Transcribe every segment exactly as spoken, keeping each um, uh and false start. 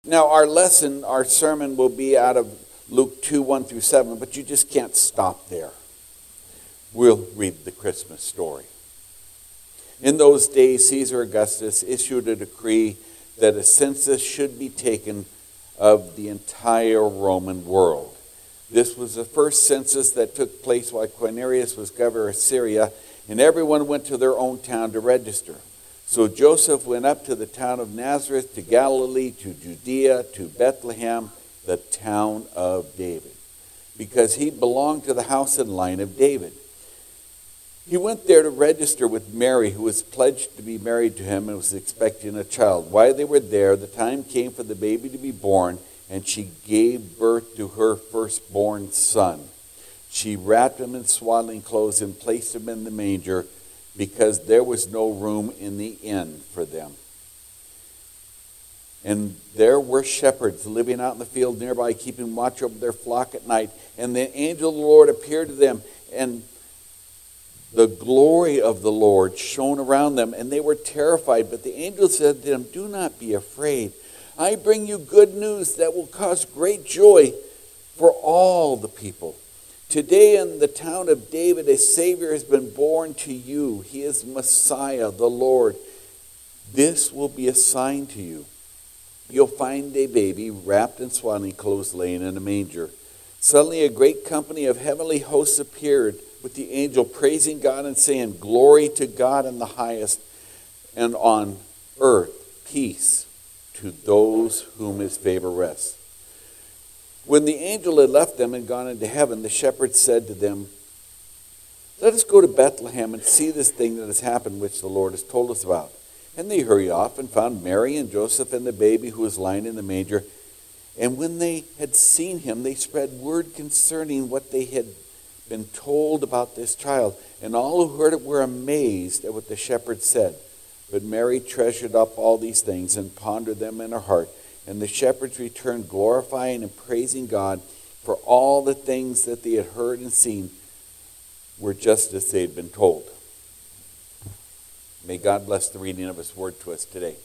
Now, our lesson, our sermon will be out of Luke two, one through seven, but you just can't stop there. We'll read the Christmas story. In those days, Caesar Augustus issued a decree that a census should be taken of the entire Roman world. This was the first census that took place while Quirinius was governor of Syria, and everyone went to their own town to register. So Joseph went up to the town of Nazareth, to Galilee, to Judea, to Bethlehem, the town of David, because he belonged to the house and line of David. He went there to register with Mary, who was pledged to be married to him and was expecting a child. While they were there, the time came for the baby to be born, and she gave birth to her firstborn son. She wrapped him in swaddling clothes and placed him in the manger, because there was no room in the inn for them. And there were shepherds living out in the field nearby, keeping watch over their flock at night. And the angel of the Lord appeared to them, and the glory of the Lord shone around them, and they were terrified. But the angel said to them, "Do not be afraid. I bring you good news that will cause great joy for all the people. Today in the town of David, a Savior has been born to you. He is Messiah, the Lord. This will be a sign to you. You'll find a baby wrapped in swaddling clothes, laying in a manger." Suddenly a great company of heavenly hosts appeared with the angel, praising God and saying, "Glory to God in the highest, and on earth peace to those whom his favor rests." When the angel had left them and gone into heaven, the shepherds said to them, "Let us go to Bethlehem and see this thing that has happened, which the Lord has told us about." And they hurried off and found Mary and Joseph and the baby who was lying in the manger. And when they had seen him, they spread word concerning what they had been told about this child. And all who heard it were amazed at what the shepherds said. But Mary treasured up all these things and pondered them in her heart. And the shepherds returned, glorifying and praising God for all the things that they had heard and seen were just as they had been told. May God bless the reading of his word to us today.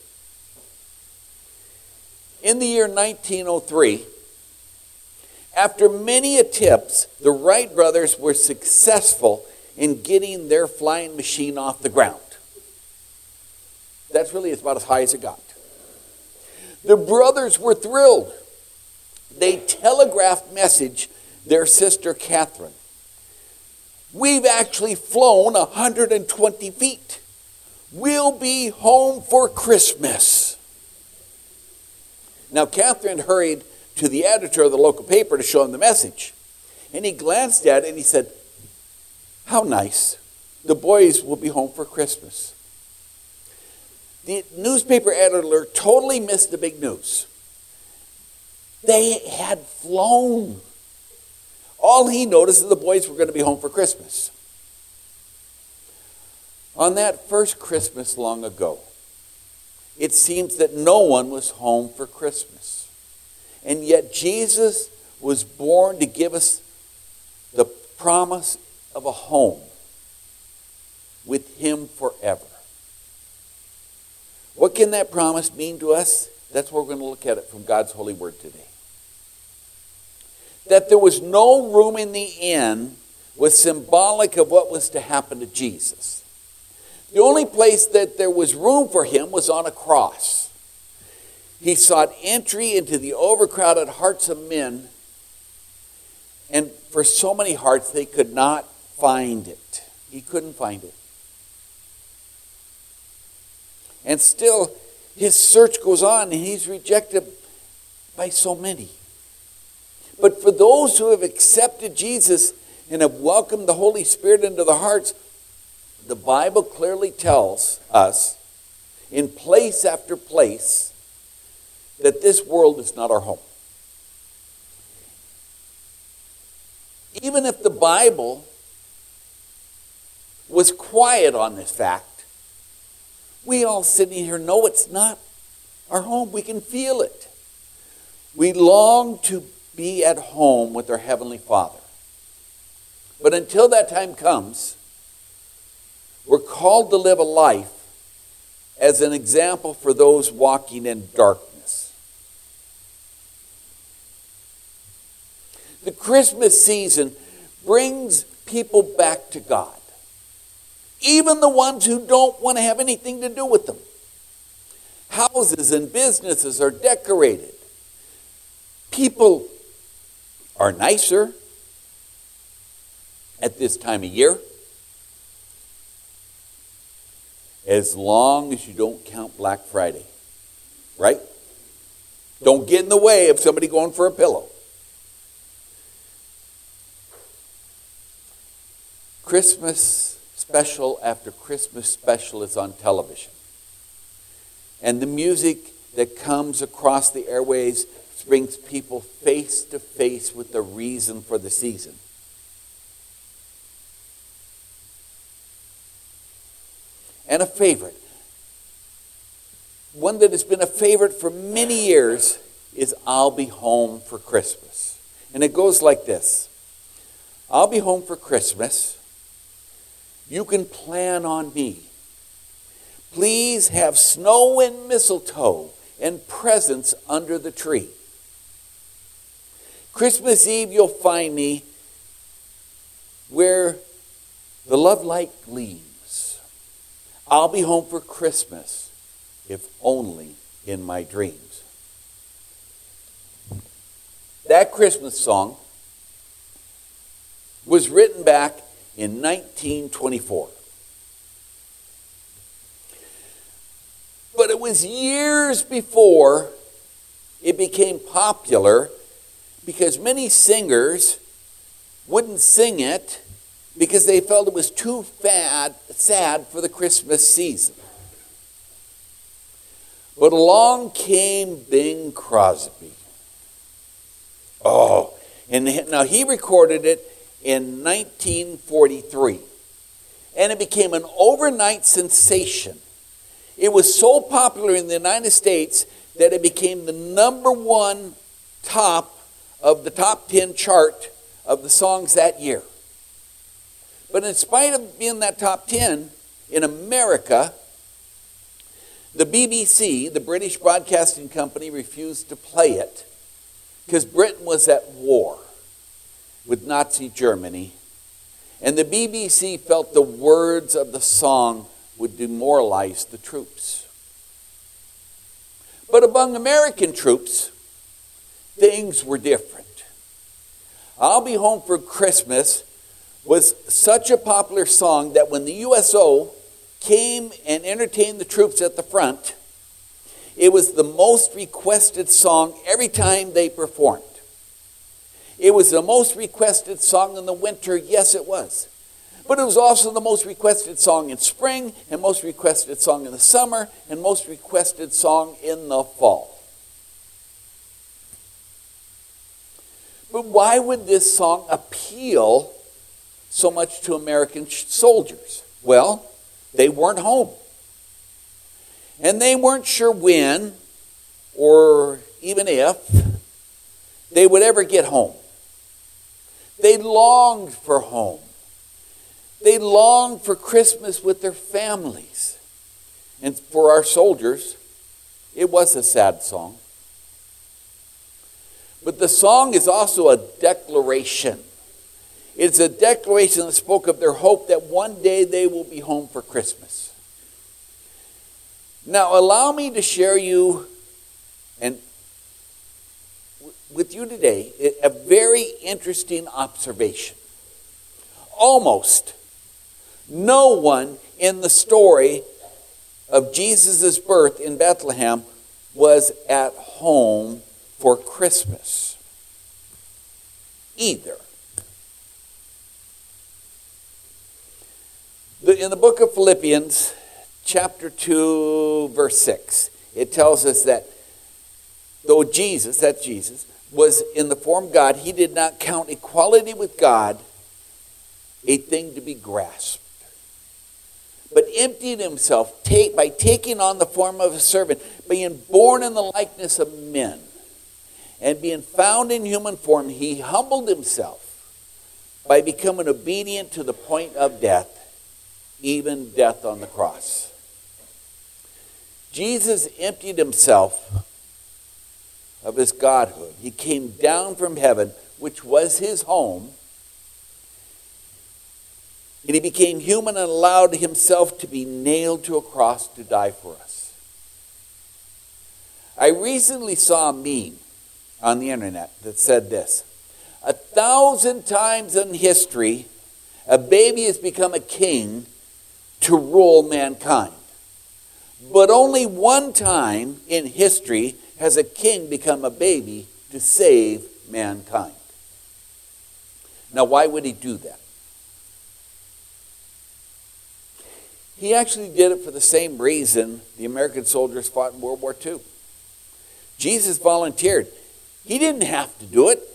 In the year nineteen oh three, after many attempts, the Wright brothers were successful in getting their flying machine off the ground. That's really about as high as it got. The brothers were thrilled. They telegraphed message their sister Catherine. "We've actually flown one hundred twenty feet. We'll be home for Christmas." Now Catherine hurried to the editor of the local paper to show him the message. And he glanced at it and he said, "How nice. The boys will be home for Christmas." The newspaper editor totally missed the big news. They had flown. All he noticed is the boys were going to be home for Christmas. On that first Christmas long ago, it seems that no one was home for Christmas. And yet Jesus was born to give us the promise of a home with him forever. What can that promise mean to us? That's what we're going to look at it from God's holy word today. That there was no room in the inn was symbolic of what was to happen to Jesus. The only place that there was room for him was on a cross. He sought entry into the overcrowded hearts of men, and for so many hearts they could not find it. He couldn't find it. And still, his search goes on, and he's rejected by so many. But for those who have accepted Jesus and have welcomed the Holy Spirit into their hearts, the Bible clearly tells us, in place after place, that this world is not our home. Even if the Bible was quiet on this fact, we all sitting here know it's not our home. We can feel it. We long to be at home with our Heavenly Father. But until that time comes, we're called to live a life as an example for those walking in darkness. The Christmas season brings people back to God. Even the ones who don't want to have anything to do with them. Houses and businesses are decorated. People are nicer at this time of year, as long as you don't count Black Friday, right? Don't get in the way of somebody going for a pillow. Christmas special after Christmas special is on television. And the music that comes across the airways brings people face to face with the reason for the season. And a favorite, one that has been a favorite for many years, is I'll Be Home for Christmas. And it goes like this. I'll be home for Christmas. You can plan on me. Please have snow and mistletoe and presents under the tree. Christmas Eve you'll find me where the love light gleams. I'll be home for Christmas, if only in my dreams. That Christmas song was written back in nineteen twenty-four. But it was years before it became popular because many singers wouldn't sing it because they felt it was too fad, sad for the Christmas season. But along came Bing Crosby. Oh, and now he recorded it in nineteen forty-three. And it became an overnight sensation. It was so popular in the United States that it became the number one top of the top ten chart of the songs that year. But in spite of being that top ten, in America, the B B C, the British Broadcasting Company, refused to play it because Britain was at war with Nazi Germany. And the B B C felt the words of the song would demoralize the troops. But among American troops, things were different. I'll Be Home for Christmas was such a popular song that when the U S O came and entertained the troops at the front, it was the most requested song every time they performed. It was the most requested song in the winter, yes it was. But it was also the most requested song in spring, and most requested song in the summer, and most requested song in the fall. But why would this song appeal so much to American soldiers? Well, they weren't home. And they weren't sure when, or even if, they would ever get home. They longed for home. They longed for Christmas with their families. And for our soldiers, it was a sad song. But the song is also a declaration. It's a declaration that spoke of their hope that one day they will be home for Christmas. Now, allow me to share you and with you today a very interesting observation. Almost no one in the story of Jesus' birth in Bethlehem was at home for Christmas either. In the book of Philippians, chapter two, verse six, it tells us that though Jesus, that's Jesus, was in the form of God, he did not count equality with God a thing to be grasped, but emptied himself take, by taking on the form of a servant, being born in the likeness of men, and being found in human form, he humbled himself by becoming obedient to the point of death, even death on the cross. Jesus emptied himself of his godhood. He came down from heaven which was his home, and he became human and allowed himself to be nailed to a cross to die for us. I recently saw a meme on the internet that said this: a thousand times in history, a baby has become a king to rule mankind. But only one time in history has a king become a baby to save mankind. Now, why would he do that? He actually did it for the same reason the American soldiers fought in World War Two. Jesus volunteered. He didn't have to do it.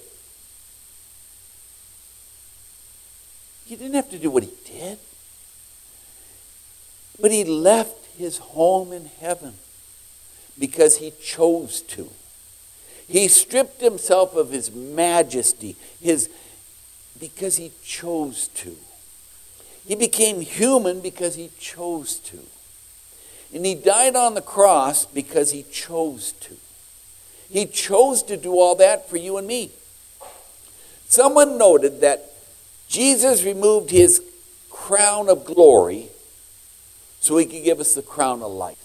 He didn't have to do what he did. But he left his home in heaven because he chose to. He stripped himself of his majesty, his because he chose to. He became human because he chose to. And he died on the cross because he chose to. He chose to do all that for you and me. Someone noted that Jesus removed his crown of glory so he could give us the crown of life.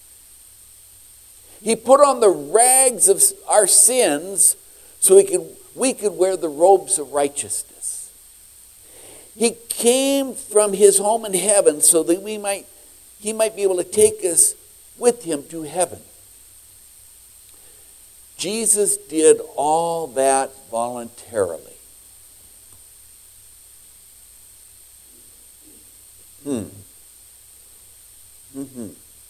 He put on the rags of our sins so he could, we could wear the robes of righteousness. He came from his home in heaven so that we might, he might be able to take us with him to heaven. Jesus did all that voluntarily. Hmm. Mm-hmm.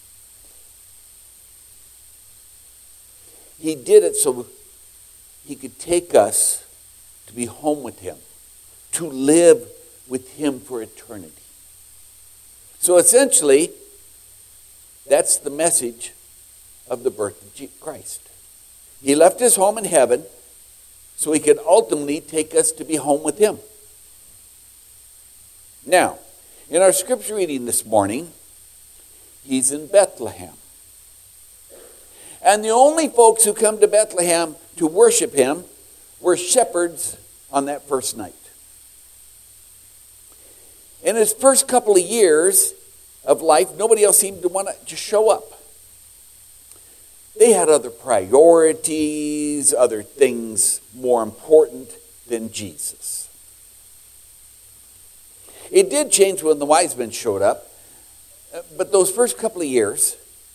He did it so he could take us to be home with him, to live with him for eternity. So essentially, that's the message of the birth of Christ. He left his home in heaven so he could ultimately take us to be home with him. Now, in our scripture reading this morning, he's in Bethlehem. And the only folks who come to Bethlehem to worship him were shepherds on that first night. In his first couple of years of life, nobody else seemed to want to just show up. They had other priorities, other things more important than Jesus. It did change when the wise men showed up, but those first couple of years,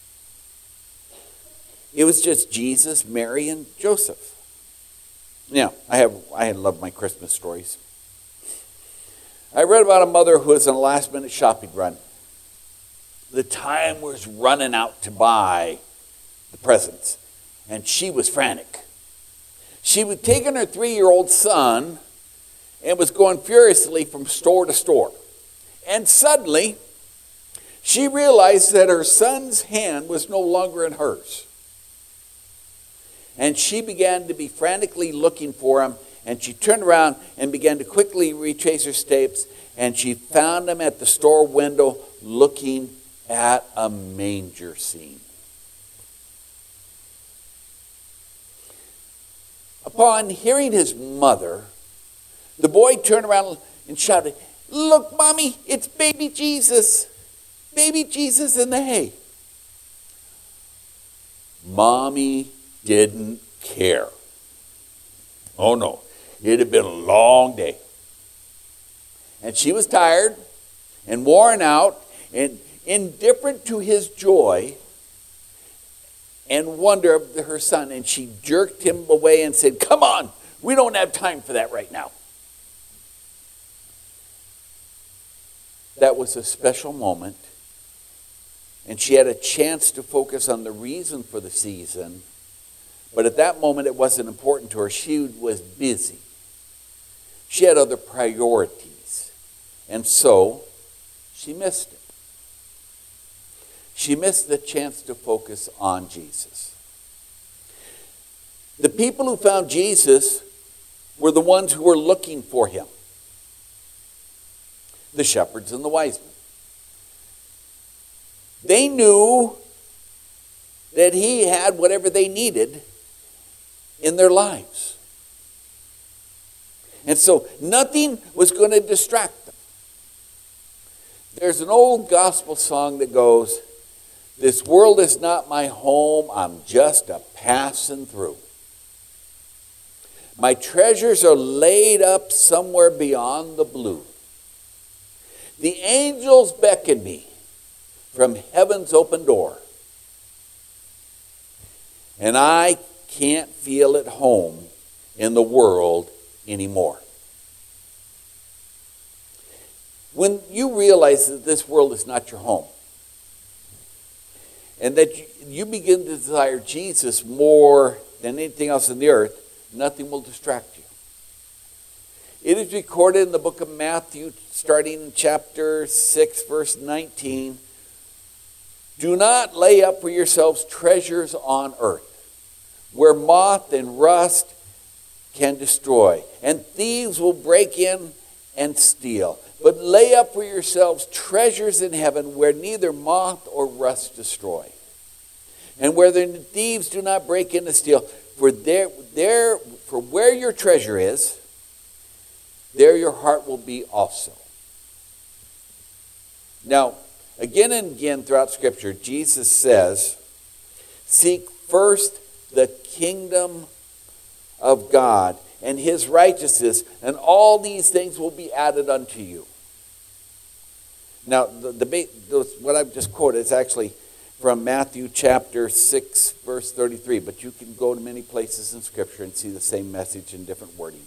it was just Jesus, Mary, and Joseph. Now, I have I love my Christmas stories. I read about a mother who was on a last-minute shopping run. The time was running out to buy the presents, and she was frantic. She had taken her three-year-old son and was going furiously from store to store. And suddenly, she realized that her son's hand was no longer in hers. And she began to be frantically looking for him, and she turned around and began to quickly retrace her steps, and she found him at the store window looking at a manger scene. Upon hearing his mother, the boy turned around and shouted, "Look, Mommy, it's baby Jesus. Baby Jesus in the hay." Mommy didn't care. Oh no, it had been a long day. And she was tired and worn out and indifferent to his joy and wonder of her son. And she jerked him away and said, "Come on, we don't have time for that right now." That was a special moment. And she had a chance to focus on the reason for the season. But at that moment, it wasn't important to her. She was busy. She had other priorities. And so, she missed it. She missed the chance to focus on Jesus. The people who found Jesus were the ones who were looking for him. The shepherds and the wise men. They knew that he had whatever they needed in their lives. And so nothing was going to distract them. There's an old gospel song that goes, "This world is not my home, I'm just a passing through. My treasures are laid up somewhere beyond the blue. The angels beckon me from heaven's open door, and I can't feel at home in the world anymore." When you realize that this world is not your home, and that you, you begin to desire Jesus more than anything else on the earth, nothing will distract you. It is recorded in the book of Matthew, starting in chapter six, verse nineteen, "Do not lay up for yourselves treasures on earth, where moth and rust can destroy, and thieves will break in and steal. But lay up for yourselves treasures in heaven, where neither moth or rust destroy, and where the thieves do not break in and steal. For there, there, for where your treasure is, there your heart will be also." Now, again and again throughout Scripture, Jesus says, "Seek first the kingdom of God and his righteousness, and all these things will be added unto you." Now, the, the what I've just quoted is actually from Matthew chapter six, verse thirty-three, but you can go to many places in Scripture and see the same message in different wording.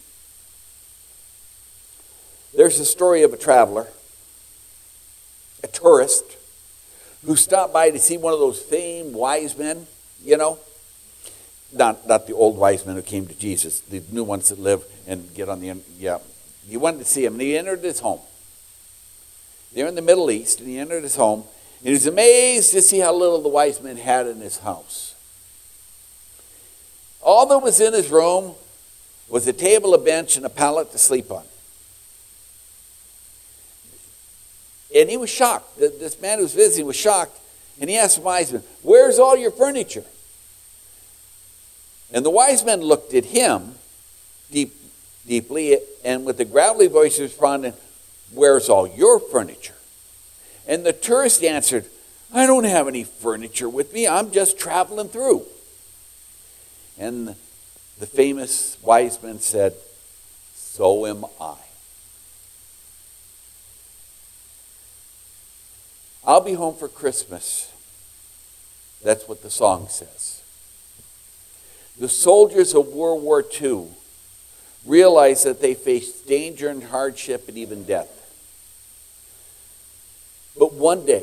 There's a story of a traveler, a tourist, who stopped by to see one of those famed wise men, you know. Not, not the old wise men who came to Jesus, the new ones that live and get on the, yeah. He wanted to see him, and he entered his home. They're in the Middle East, and he entered his home, and he was amazed to see how little the wise man had in his house. All that was in his room was a table, a bench, and a pallet to sleep on. And he was shocked. This man who was visiting was shocked, and he asked the wise man, "Where's all your furniture?" And the wise men looked at him deep, deeply, and with a gravelly voice responded, "Where's all your furniture?" And the tourist answered, "I don't have any furniture with me. I'm just traveling through." And the famous wise man said, "So am I." I'll be home for Christmas. That's what the song says. The soldiers of World War Two realized that they faced danger and hardship and even death. But one day,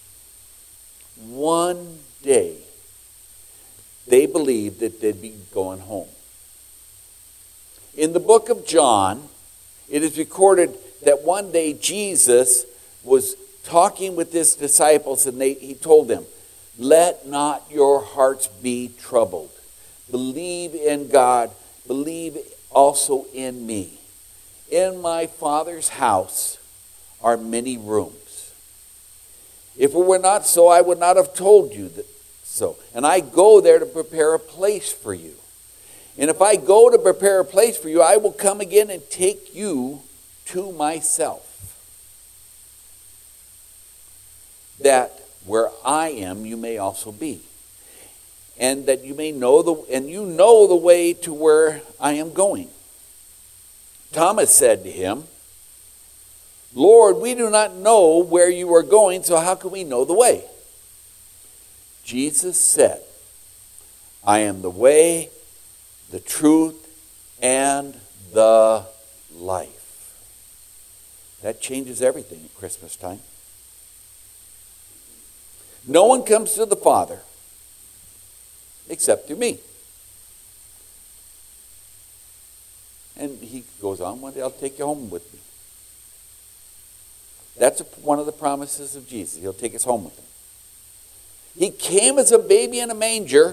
one day, they believed that they'd be going home. In the book of John, it is recorded that one day Jesus was talking with his disciples, and they, he told them, "Let not your hearts be troubled. Believe in God. Believe also in me. In my Father's house are many rooms. If it were not so, I would not have told you that so. And I go there to prepare a place for you. And if I go to prepare a place for you, I will come again and take you to myself, that where I am, you may also be. And that you may know the and you know the way to where I am going." Thomas said to him, "Lord, we do not know where you are going, so how can we know the way?" Jesus said, "I am the way, the truth, and the life." That changes everything at Christmas time. No one comes to the Father except through me. And he goes on, "One day I'll take you home with me." That's a, one of the promises of Jesus. He'll take us home with him. He came as a baby in a manger.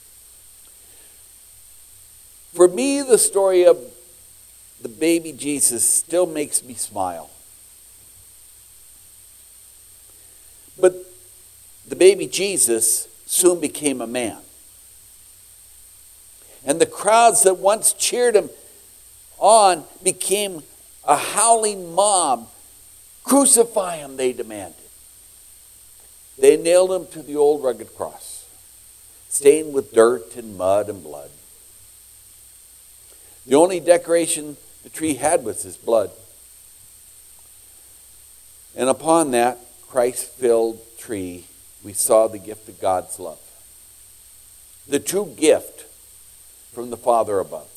For me, the story of the baby Jesus still makes me smile. But the baby Jesus soon became a man. And the crowds that once cheered him on became a howling mob. Crucify him, they demanded. They nailed him to the old rugged cross, stained with dirt and mud and blood. The only decoration the tree had was his blood. And upon that Christ-filled tree, we saw the gift of God's love. The true gift from the Father above.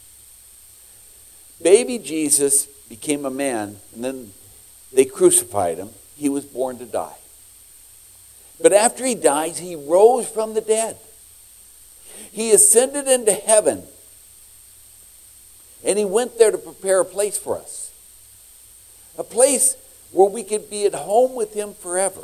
Baby Jesus became a man, and then they crucified him. He was born to die. But after he dies, he rose from the dead. He ascended into heaven. And he went there to prepare a place for us. A place where we could be at home with him forever.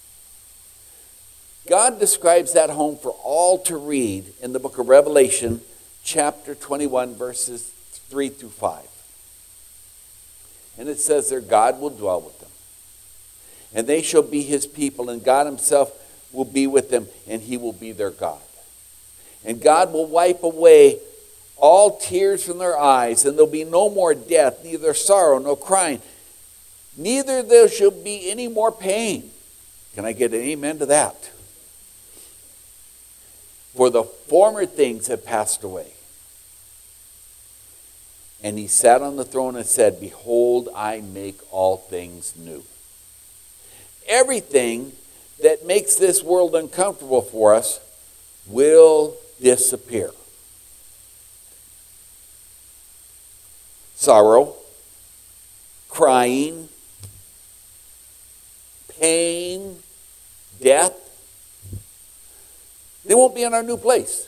God describes that home for all to read in the book of Revelation, chapter twenty-one, verses three through five. And it says there, God will dwell with them. And they shall be his people, and God himself will be with them, and he will be their God. And God will wipe away all tears from their eyes, and there'll be no more death, neither sorrow, nor crying. Neither there shall be any more pain. Can I get an amen to that? For the former things have passed away. And he sat on the throne and said, Behold, I make all things new. Everything that makes this world uncomfortable for us will disappear. Sorrow, crying, pain, death. They won't be in our new place.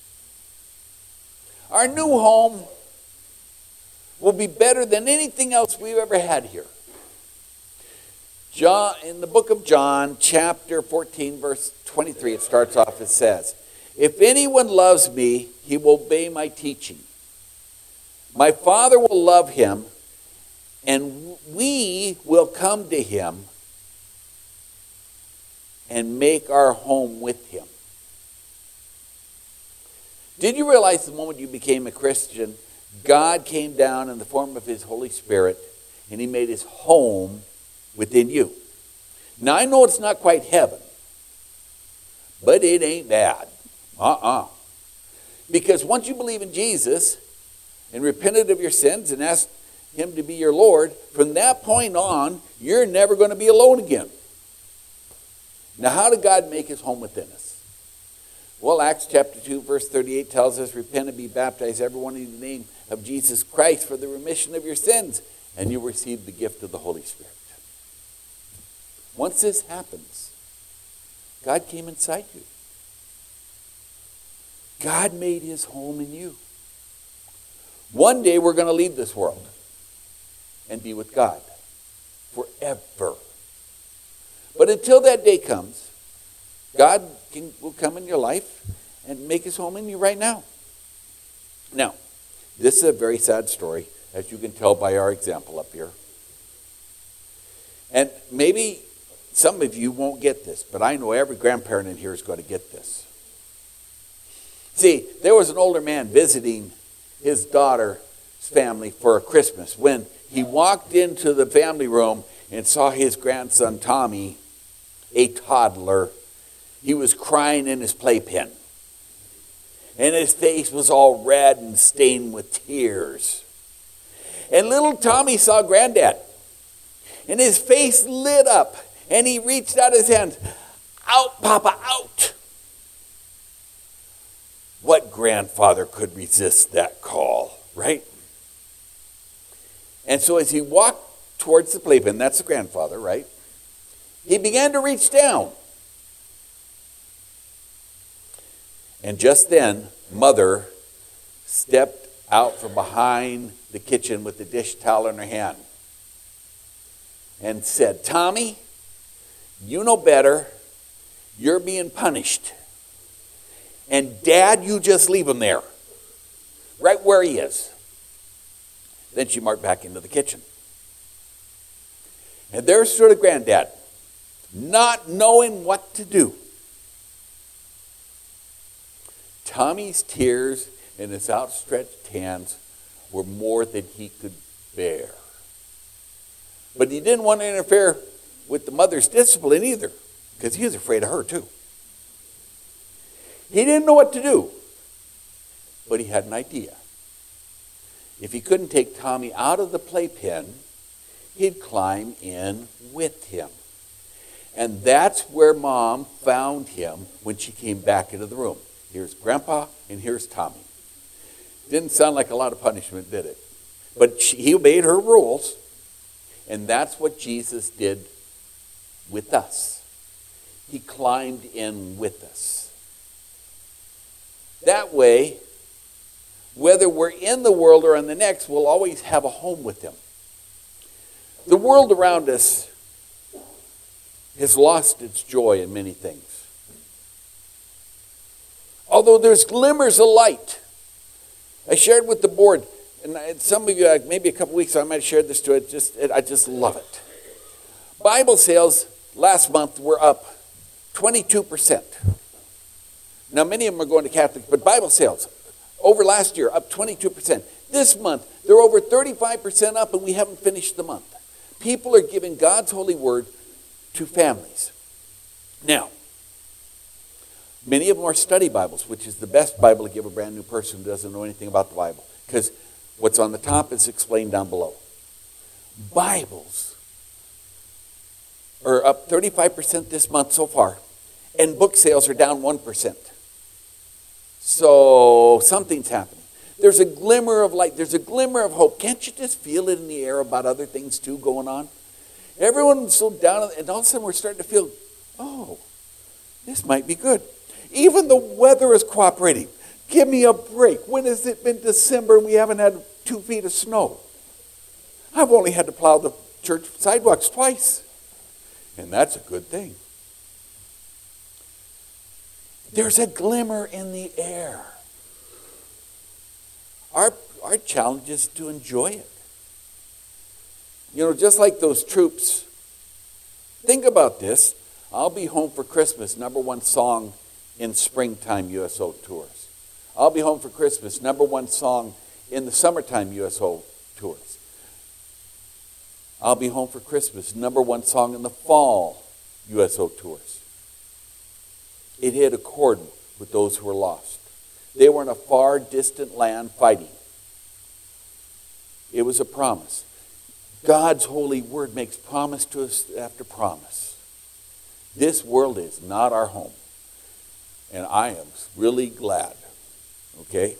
Our new home will be better than anything else we've ever had here. John, in the book of John, chapter fourteen, verse twenty-three, it starts off, it says, If anyone loves me, he will obey my teaching. My Father will love him, and we will come to him and make our home with him. Did you realize the moment you became a Christian, God came down in the form of his Holy Spirit, and he made his home within you? Now, I know it's not quite heaven, but it ain't bad. Uh-uh. Because once you believe in Jesus and repented of your sins and asked him to be your Lord, from that point on, you're never going to be alone again. Now, how did God make his home within us? Well, Acts chapter two, verse thirty-eight tells us, Repent and be baptized, everyone in the name of Jesus Christ, for the remission of your sins, and you receive the gift of the Holy Spirit. Once this happens, God came inside you. God made his home in you. One day we're going to leave this world and be with God forever. But until that day comes, God can, will come in your life and make his home in you right now. Now, this is a very sad story, as you can tell by our example up here. And maybe some of you won't get this, but I know every grandparent in here is going to get this. See, there was an older man visiting his daughter's family for a Christmas. When he walked into the family room and saw his grandson Tommy, a toddler, he was crying in his playpen. And his face was all red and stained with tears. And little Tommy saw Granddad. And his face lit up. And he reached out his hands. Out, Papa, out. What grandfather could resist that call, right? And so as he walked towards the playpen, that's the grandfather, right? He began to reach down. And just then, Mother stepped out from behind the kitchen with the dish towel in her hand and said, Tommy, you know better. You're being punished. And Dad, you just leave him there, right where he is. Then she marched back into the kitchen. And there stood a Granddad, not knowing what to do. Tommy's tears and his outstretched hands were more than he could bear. But he didn't want to interfere with the mother's discipline either, because he was afraid of her too. He didn't know what to do, but he had an idea. If he couldn't take Tommy out of the playpen, he'd climb in with him. And that's where Mom found him when she came back into the room. Here's Grandpa and here's Tommy. Didn't sound like a lot of punishment, did it? But she, he obeyed her rules, and that's what Jesus did with us. He climbed in with us. That way, whether we're in the world or in the next, we'll always have a home with him. The world around us has lost its joy in many things. Although there's glimmers of light. I shared with the board, and some of you, maybe a couple weeks ago, I might have shared this to it. Just, it, I just love it. Bible sales last month were up twenty-two percent. Now, many of them are going to Catholics, but Bible sales over last year, up twenty-two percent. This month, they're over thirty-five percent up, and we haven't finished the month. People are giving God's holy word to families. Now, many of them are study Bibles, which is the best Bible to give a brand new person who doesn't know anything about the Bible, because what's on the top is explained down below. Bibles are up thirty-five percent this month so far, and book sales are down one percent. So something's happening. There's a glimmer of light. There's a glimmer of hope. Can't you just feel it in the air about other things too going on? Everyone's so down, and all of a sudden we're starting to feel, oh, this might be good. Even the weather is cooperating. Give me a break. When has it been December and we haven't had two feet of snow? I've only had to plow the church sidewalks twice. And that's a good thing. There's a glimmer in the air. Our, our challenge is to enjoy it. You know, just like those troops. Think about this. I'll Be Home for Christmas, number one song in springtime U S O tours. I'll Be Home for Christmas, number one song in the summertime U S O tours. I'll Be Home for Christmas, number one song in the fall U S O tours. It hit a chord with those who were lost. They were in a far distant land fighting. It was a promise. God's holy word makes promise to us after promise. This world is not our home. And I am really glad. Okay?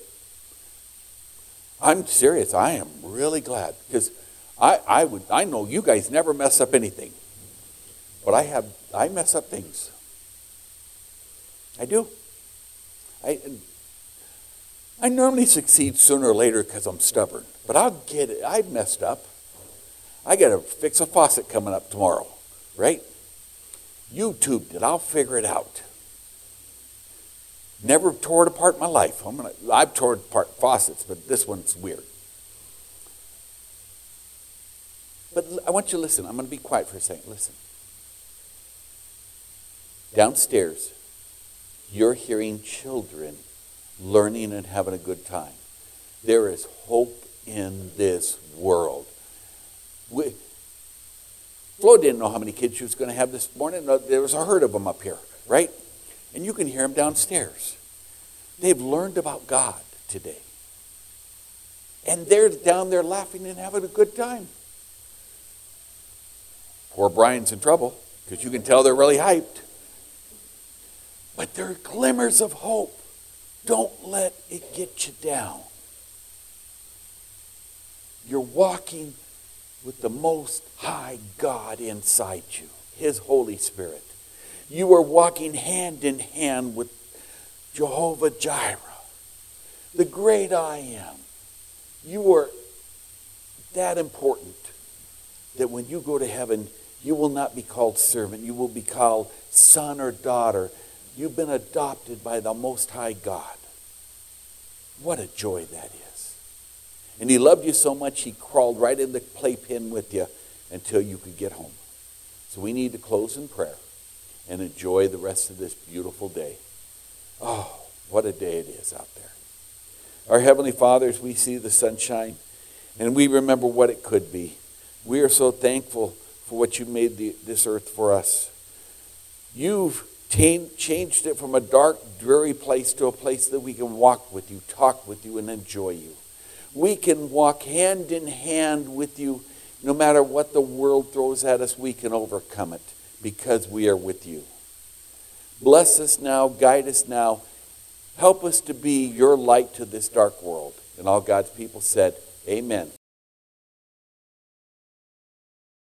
I'm serious. I am really glad. Because I, I would I know you guys never mess up anything. But I have I mess up things. I do. I I normally succeed sooner or later because I'm stubborn. But I'll get it. I've messed up. I got to fix a faucet coming up tomorrow, right? YouTubed it. I'll figure it out. Never tore it apart in my life. I'm gonna, I've torn apart faucets, but this one's weird. But I want you to listen. I'm going to be quiet for a second. Listen. Downstairs, you're hearing children learning and having a good time. There is hope in this world. We, Flo didn't know how many kids she was going to have this morning. There was a herd of them up here, right? And you can hear them downstairs. They've learned about God today. And they're down there laughing and having a good time. Poor Brian's in trouble because you can tell they're really hyped. But there are glimmers of hope. Don't let it get you down. You're walking with the Most High God inside you, His Holy Spirit. You are walking hand in hand with Jehovah Jireh, the great I Am. You are that important that when you go to heaven, you will not be called servant. You will be called son or daughter. You've been adopted by the Most High God. What a joy that is. And He loved you so much, He crawled right in the playpen with you until you could get home. So we need to close in prayer and enjoy the rest of this beautiful day. Oh, what a day it is out there. Our Heavenly Father, as we see the sunshine and we remember what it could be, we are so thankful for what you made the, this earth for us. You've t- changed it from a dark, dreary place to a place that we can walk with you, talk with you, and enjoy you. We can walk hand in hand with you. No matter what the world throws at us, we can overcome it because we are with you. Bless us now, guide us now. Help us to be your light to this dark world. And all God's people said, amen.